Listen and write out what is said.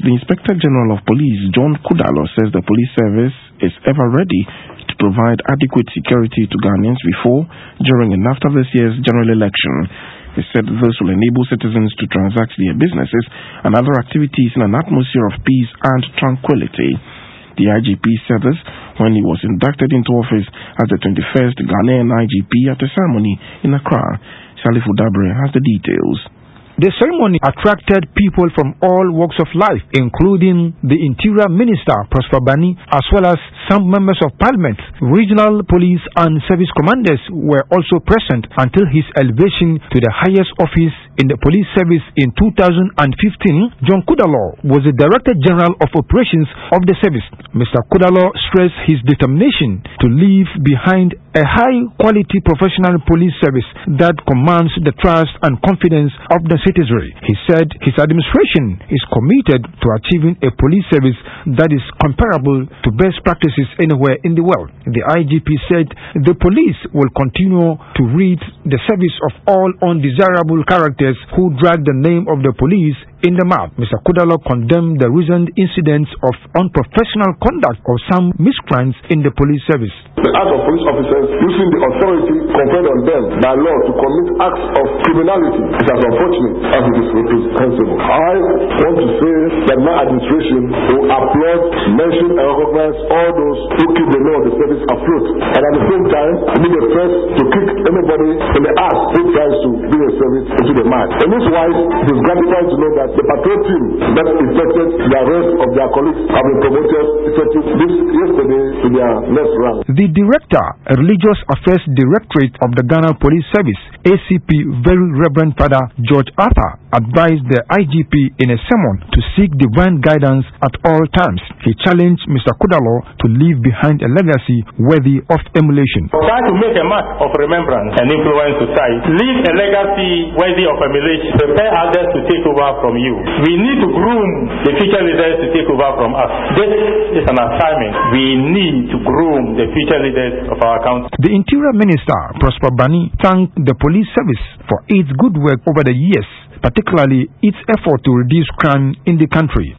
The Inspector General of Police, John Kudalo, says the police service is ever ready to provide adequate security to Ghanaians before, during and after this year's general election. He said this will enable citizens to transact their businesses and other activities in an atmosphere of peace and tranquility. The IGP said this when he was inducted into office as the 21st Ghanaian IGP at a ceremony in Accra. Salifu Dabre has the details. The ceremony attracted people from all walks of life, including the Interior Minister, Prosper Bani, as well as some members of Parliament. Regional police and service commanders were also present until his elevation to the highest office in the police service in 2015. John Kudalo was the Director General of Operations of the service. Mr. Kudalo stressed his determination to leave behind a high-quality professional police service that commands the trust and confidence of the citizenry. He said his administration is committed to achieving a police service that is comparable to best practices anywhere in the world. The IGP said the police will continue to rid the service of all undesirable characters who drag the name of the police in the mud. Mr. Kudalo condemned the recent incidents of unprofessional conduct of some miscreants in the police service. The act of police officers using the authority conferred on them by law to commit acts of criminality is as unfortunate as it is reprehensible. I want to say that my administration will applaud, mention and recognize all those who keep the name of the service afloat, and at the same time be the first to kick anybody in the ass who tries to bring a service into the mud. In this wise, it is gratifying to know that the patrol team that effected the arrest of their colleagues have been promoted effective this yesterday to their next rank. The Director, Religious Affairs Directorate of the Ghana Police Service, ACP Very Reverend Father George Arthur, advised the IGP in a sermon to seek divine guidance at all times. He challenged Mr. Kudalo to leave behind a legacy worthy of emulation. Try to make a mark of remembrance and influence society. Leave a legacy worthy of emulation. Prepare others to take over from you. We need to groom the future leaders to take over from us. This is an assignment. We need to groom the future leaders of our country. The Interior Minister, Prosper Bani, thanked the police service for its good work over the years, particularly its effort to reduce crime in the country.